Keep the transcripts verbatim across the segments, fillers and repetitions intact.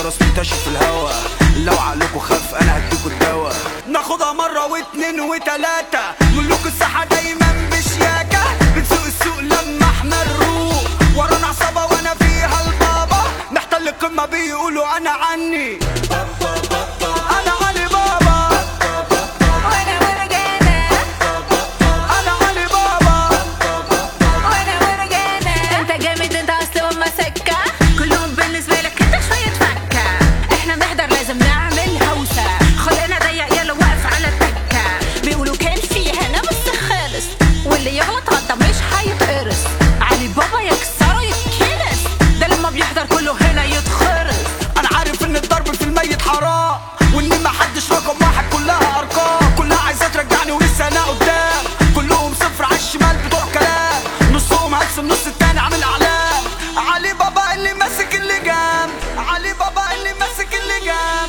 رسمي تاشي في الهوا، لو عقلكوا خف انا هديكوا الدوا. ناخدها مرة واتنين وتلاتة، ملوك الساحة دايما بشياكة، بنسوق السوق لما احنا نروق، ورانا عصابة وانا فيها البابا، محتل القمة بيقولوا انا عني، انا علي بابا، وانا ورجالة، انا علي بابا، وانا ورجالة. انت جامد انت اصل وما سكة، كلهم بالنسبة لك انت شوية فكة. احنا بنحضر لازم نعمل هوسة، خلقنا ضيق يلا واقف على التكة. بيقولوا كان في هنا بس خالص، واللي يغلط غلطة مش هيتقرص. علي بابا يكسره يتكنس، ده لما بيحضر كله هنا يتخرس. انا عارف ان الضرب في الميت حرام، وان محدش رقم واحد كلها ارقام، كلها عايزة ترجعني ولسه انا قدام، كلهم صفر على الشمال بتوع كلام، نصهم هلس النص التاني عامل اعلام. علي بابا اللي ماسك اللجام، علي بابا اللي ماسك اللجام.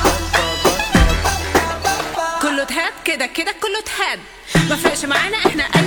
كله اتهد كده كده كله اتهد، مفرقش معانا احنا